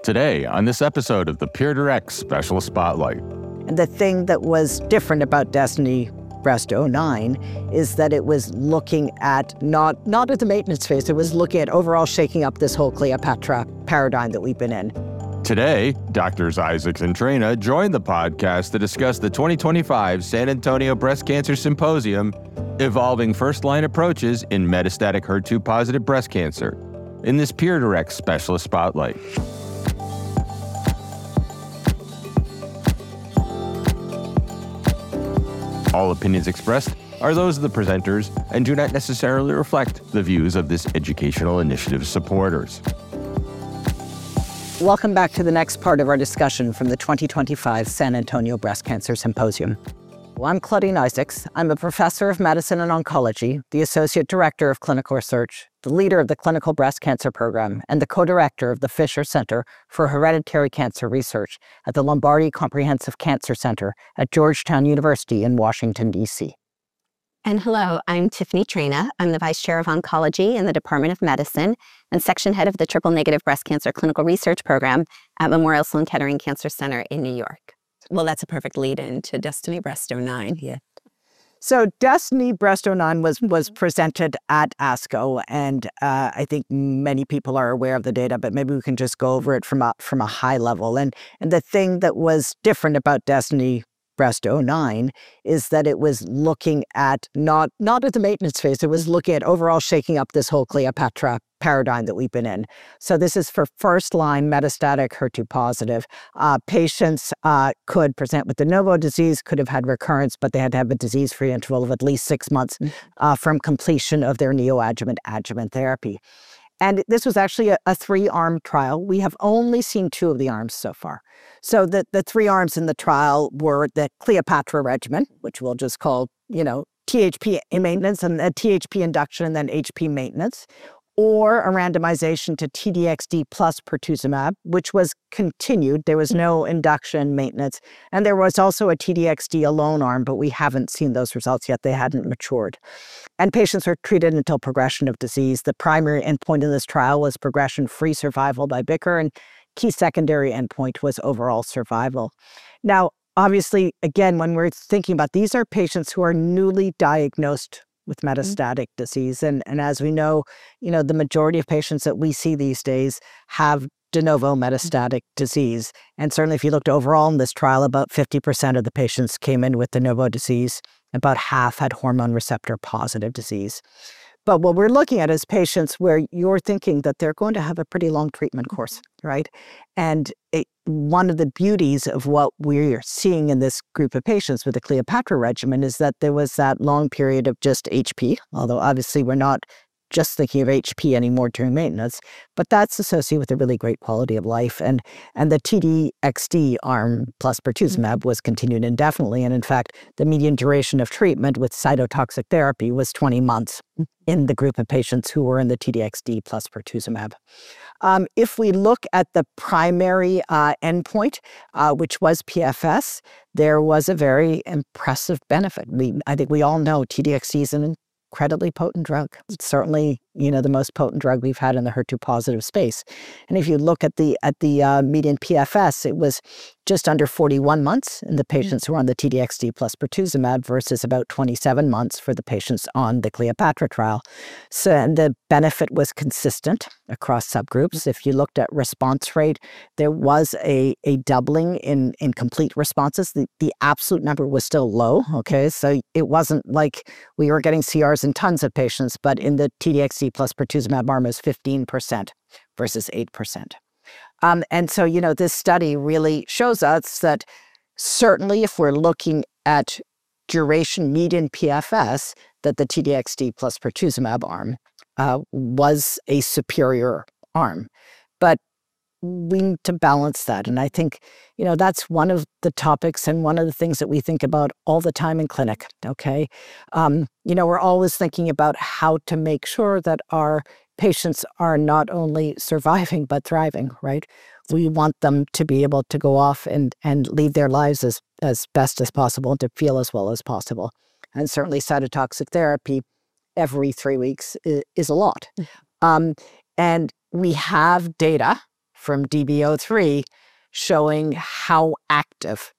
Today, on this episode of the PeerDirect Special Spotlight. And the thing that was different about DESTINY-Breast09 is that it was looking at not at the maintenance phase, it was looking at overall shaking up this whole Cleopatra paradigm that we've been in. Today, Drs. Isaacs and Traina join the podcast to discuss the 2025 San Antonio Breast Cancer Symposium, Evolving First-Line Approaches in Metastatic HER2-Positive Breast Cancer, in this PeerDirect Special Spotlight. All opinions expressed are those of the presenters and do not necessarily reflect the views of this educational initiative's supporters. Welcome back to the next part of our discussion from the 2025 San Antonio Breast Cancer Symposium. Well, I'm Claudine Isaacs. I'm a professor of medicine and oncology, the associate director of clinical research, the leader of the clinical breast cancer program, and the co-director of the Fisher Center for Hereditary Cancer Research at the Lombardi Comprehensive Cancer Center at Georgetown University in Washington, D.C. And hello, I'm Tiffany Traina. I'm the Vice Chair of Oncology in the Department of Medicine and Section Head of the Triple-Negative Breast Cancer Clinical Research Program at Memorial Sloan Kettering Cancer Center in New York. Well, that's a perfect lead-in to DESTINY-Breast09. Yeah. So DESTINY-Breast09 was presented at ASCO, and I think many people are aware of the data, but maybe we can just go over it from a high level. And the thing that was different about DESTINY-Breast09 is that it was looking at not at the maintenance phase, it was looking at overall shaking up this whole Cleopatra paradigm that we've been in. So this is for first-line metastatic HER2-positive. Patients could present with de novo disease, could have had recurrence, but they had to have a disease-free interval of at least 6 months from completion of their neoadjuvant-adjuvant therapy. And this was actually a 3-arm trial. We have only seen 2 of the arms so far. So the 3 arms in the trial were the Cleopatra regimen, which we'll just call, THP maintenance and THP induction and then HP maintenance, or a randomization to T-DXd plus pertuzumab, which was continued. There was no induction maintenance. And there was also a T-DXd alone arm, but we haven't seen those results yet. They hadn't matured. And patients are treated until progression of disease. The primary endpoint in this trial was progression-free survival by BICR, and key secondary endpoint was overall survival. Now, obviously, again, when we're thinking about these are patients who are newly diagnosed with metastatic disease. And as we know, the majority of patients that we see these days have de novo metastatic disease. And certainly if you looked overall in this trial, about 50% of the patients came in with de novo disease. About half had hormone receptor positive disease. But what we're looking at is patients where you're thinking that they're going to have a pretty long treatment course, right? And one of the beauties of what we're seeing in this group of patients with the Cleopatra regimen is that there was that long period of just HP, although obviously we're not just thinking of HP anymore during maintenance, but that's associated with a really great quality of life. And the T-DXd arm plus pertuzumab was continued indefinitely. And in fact, the median duration of treatment with cytotoxic therapy was 20 months in the group of patients who were in the T-DXd plus pertuzumab. If we look at the primary endpoint, which was PFS, there was a very impressive benefit. I think we all know T-DXd is an incredibly potent drug. It's certainly, the most potent drug we've had in the HER2-positive space. And if you look at the median PFS, it was just under 41 months in the patients who were on the T-DXd plus pertuzumab versus about 27 months for the patients on the Cleopatra trial. So and the benefit was consistent across subgroups. If you looked at response rate, there was a doubling in complete responses. The absolute number was still low, okay? So it wasn't like we were getting CRs in tons of patients, but in the T-DXd plus pertuzumab arm is 15% versus 8%. And so, this study really shows us that certainly if we're looking at duration median PFS, that the T-DXd plus pertuzumab arm was a superior arm. But we need to balance that. And I think, that's one of the topics and one of the things that we think about all the time in clinic, okay? We're always thinking about how to make sure that our patients are not only surviving, but thriving, right? We want them to be able to go off and lead their lives as best as possible and to feel as well as possible. And certainly cytotoxic therapy every 3 weeks is a lot. And we have data from DB03 showing how active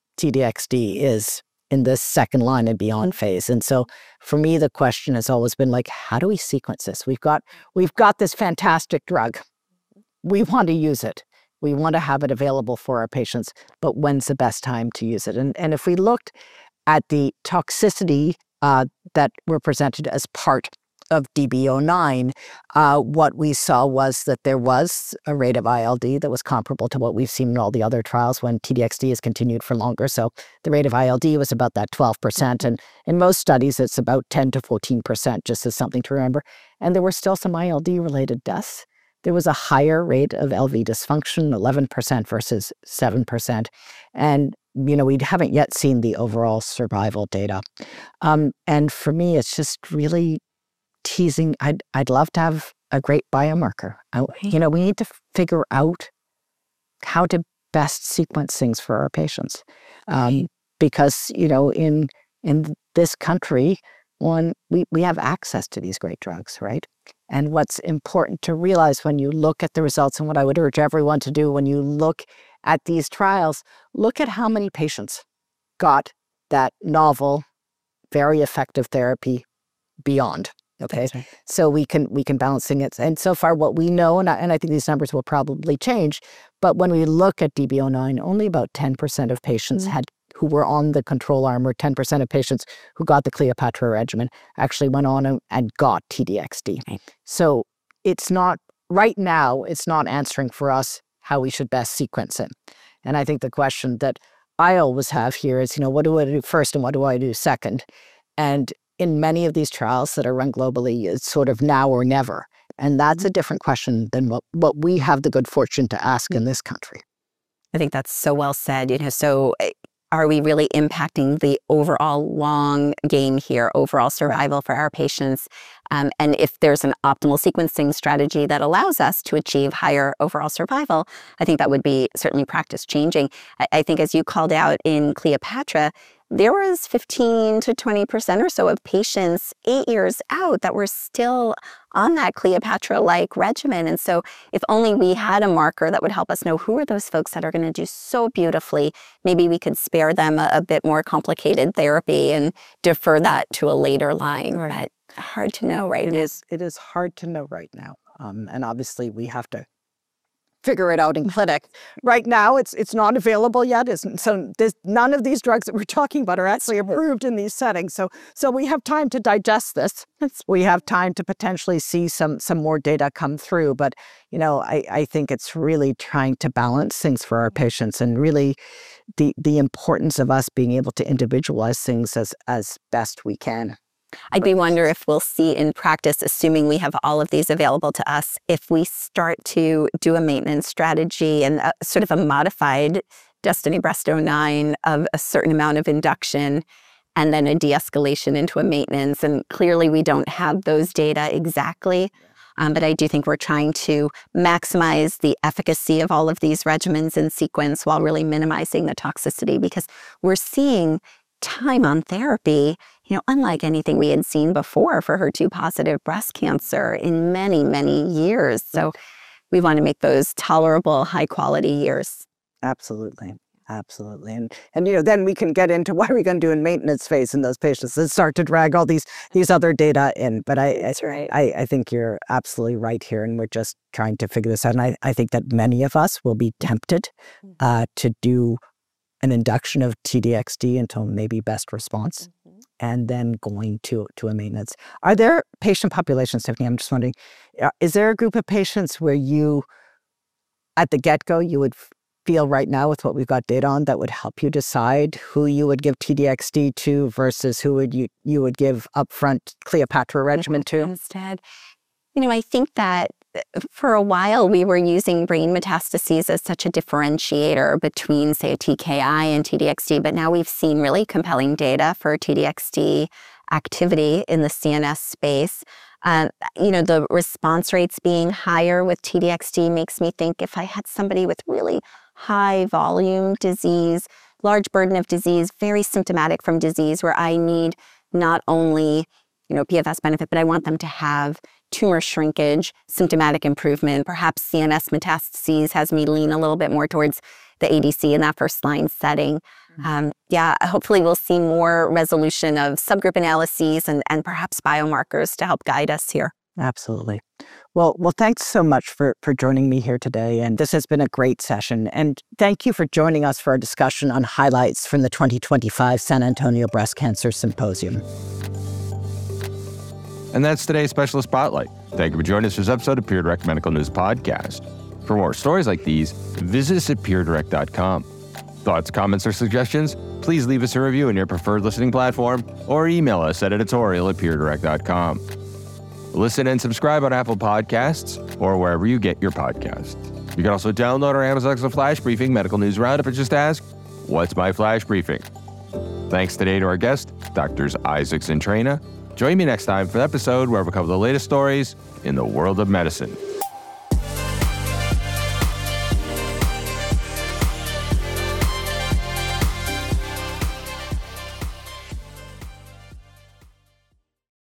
T-DXd is in this second line and beyond phase. And so for me, the question has always been like, how do we sequence this? We've got this fantastic drug. We want to use it. We want to have it available for our patients, but when's the best time to use it? And if we looked at the toxicity that were presented as part of DB09, what we saw was that there was a rate of ILD that was comparable to what we've seen in all the other trials when T-DXd is continued for longer. So the rate of ILD was about that 12%. And in most studies, it's about 10 to 14%, just as something to remember. And there were still some ILD-related deaths. There was a higher rate of LV dysfunction, 11% versus 7%. And, we haven't yet seen the overall survival data. And for me, it's just really teasing. I'd love to have a great biomarker. We need to figure out how to best sequence things for our patients. Because, in this country, we have access to these great drugs, right? And what's important to realize when you look at the results, and what I would urge everyone to do when you look at these trials, look at how many patients got that novel, very effective therapy beyond. Okay, right. So we can balance things. And so far what we know, and I think these numbers will probably change, but when we look at DB09, only about 10% of patients who were on the control arm, or 10% of patients who got the Cleopatra regimen actually went on and got T-DXd. Right. So right now, it's not answering for us how we should best sequence it. And I think the question that I always have here is, what do I do first and what do I do second? And in many of these trials that are run globally, it's sort of now or never. And that's a different question than what we have the good fortune to ask in this country. I think that's so well said. So are we really impacting the overall long game here, overall survival for our patients? And if there's an optimal sequencing strategy that allows us to achieve higher overall survival, I think that would be certainly practice changing. I think as you called out in Cleopatra, there was 15 to 20% or so of patients 8 years out that were still on that Cleopatra-like regimen. And so if only we had a marker that would help us know who are those folks that are going to do so beautifully, maybe we could spare them a bit more complicated therapy and defer that to a later line. Right. But hard to know right now. It is hard to know right now. And obviously we have to figure it out in clinic. Right now, it's not available yet. So none of these drugs that we're talking about are actually approved in these settings. So we have time to digest this. We have time to potentially see some more data come through. But, I think it's really trying to balance things for our patients, and really the importance of us being able to individualize things as best we can. I do wonder if we'll see in practice, assuming we have all of these available to us, if we start to do a maintenance strategy and sort of a modified DESTINY-Breast09 of a certain amount of induction and then a de-escalation into a maintenance. And clearly we don't have those data exactly, but I do think we're trying to maximize the efficacy of all of these regimens in sequence while really minimizing the toxicity, because we're seeing time on therapy, unlike anything we had seen before for HER2-positive breast cancer in many, many years. So we want to make those tolerable, high-quality years. Absolutely. Absolutely. And then we can get into what are we going to do in maintenance phase in those patients and start to drag all these other data in. But That's right. I think you're absolutely right here, and we're just trying to figure this out. And I think that many of us will be tempted to do an induction of T-DXd until maybe best response, and then going to a maintenance. Are there patient populations, Tiffany? I'm just wondering, is there a group of patients where you, at the get-go, you would feel right now with what we've got data on that would help you decide who you would give T-DXd to versus who you would give upfront Cleopatra regimen to? Instead, I think that for a while, we were using brain metastases as such a differentiator between, say, a TKI and T-DXd, but now we've seen really compelling data for T-DXd activity in the CNS space. The response rates being higher with T-DXd makes me think if I had somebody with really high volume disease, large burden of disease, very symptomatic from disease, where I need not only PFS benefit, but I want them to have tumor shrinkage, symptomatic improvement, perhaps CNS metastases has me lean a little bit more towards the ADC in that first line setting. Hopefully we'll see more resolution of subgroup analyses and perhaps biomarkers to help guide us here. Absolutely. Well, thanks so much for joining me here today. And this has been a great session. And thank you for joining us for our discussion on highlights from the 2025 San Antonio Breast Cancer Symposium. And that's today's Specialist Spotlight. Thank you for joining us for this episode of PeerDirect Medical News Podcast. For more stories like these, visit us at peerdirect.com. Thoughts, comments, or suggestions? Please leave us a review in your preferred listening platform or email us at editorial@peerdirect.com. Listen and subscribe on Apple Podcasts or wherever you get your podcasts. You can also download our Amazon Alexa Flash Briefing Medical News Roundup and just ask, what's my Flash Briefing? Thanks today to our guests, Drs. Isaacs and Traina. Join me next time for the episode where we'll cover the latest stories in the world of medicine.